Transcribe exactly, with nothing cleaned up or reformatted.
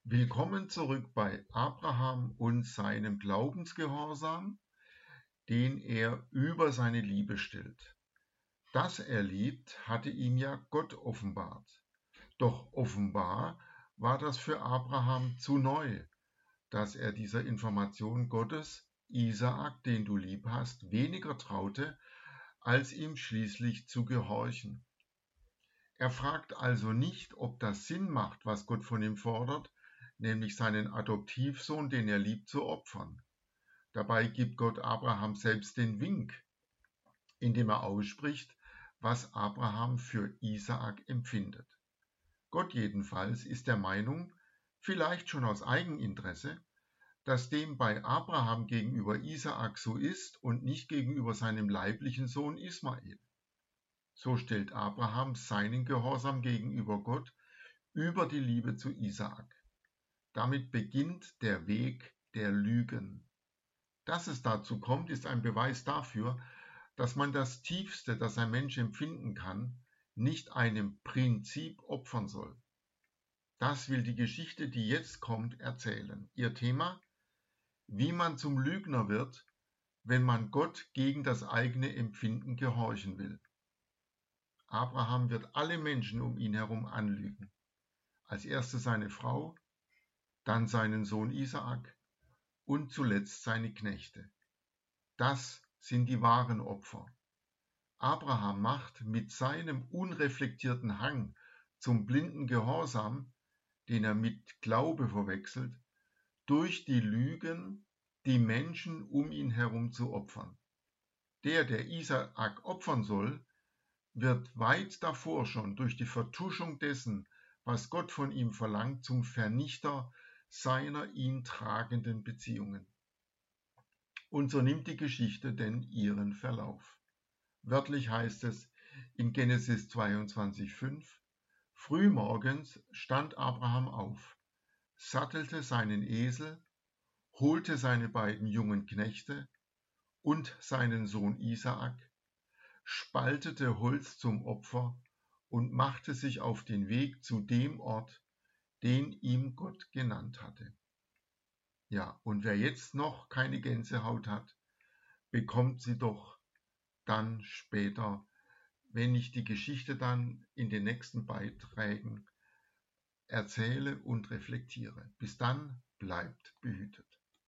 Willkommen zurück bei Abraham und seinem Glaubensgehorsam, den er über seine Liebe stellt. Dass er liebt, hatte ihm ja Gott offenbart. Doch offenbar war das für Abraham zu neu, dass er dieser Information Gottes, Isaak, den du lieb hast, weniger traute, als ihm schließlich zu gehorchen. Er fragt also nicht, ob das Sinn macht, was Gott von ihm fordert, nämlich seinen Adoptivsohn, den er liebt, zu opfern. Dabei gibt Gott Abraham selbst den Wink, indem er ausspricht, was Abraham für Isaak empfindet. Gott jedenfalls ist der Meinung, vielleicht schon aus Eigeninteresse, dass dem bei Abraham gegenüber Isaak so ist und nicht gegenüber seinem leiblichen Sohn Ismael. So stellt Abraham seinen Gehorsam gegenüber Gott über die Liebe zu Isaak. Damit beginnt der Weg der Lügen. Dass es dazu kommt, ist ein Beweis dafür, dass man das Tiefste, das ein Mensch empfinden kann, nicht einem Prinzip opfern soll. Das will die Geschichte, die jetzt kommt, erzählen. Ihr Thema: Wie man zum Lügner wird, wenn man Gott gegen das eigene Empfinden gehorchen will. Abraham wird alle Menschen um ihn herum anlügen. Als erstes seine Frau, dann seinen Sohn Isaak und zuletzt seine Knechte. Das sind die wahren Opfer. Abraham macht mit seinem unreflektierten Hang zum blinden Gehorsam, den er mit Glaube verwechselt, durch die Lügen die Menschen um ihn herum zu opfern. Der, der Isaak opfern soll, wird weit davor schon durch die Vertuschung dessen, was Gott von ihm verlangt, zum Vernichter seiner ihn tragenden Beziehungen. Und so nimmt die Geschichte denn ihren Verlauf. Wörtlich heißt es in Genesis zweiundzwanzig fünf: Frühmorgens stand Abraham auf, sattelte seinen Esel, holte seine beiden jungen Knechte und seinen Sohn Isaak, spaltete Holz zum Opfer und machte sich auf den Weg zu dem Ort, den ihm Gott genannt hatte. Ja, und wer jetzt noch keine Gänsehaut hat, bekommt sie doch dann später, wenn ich die Geschichte dann in den nächsten Beiträgen erzähle und reflektiere. Bis dann, bleibt behütet.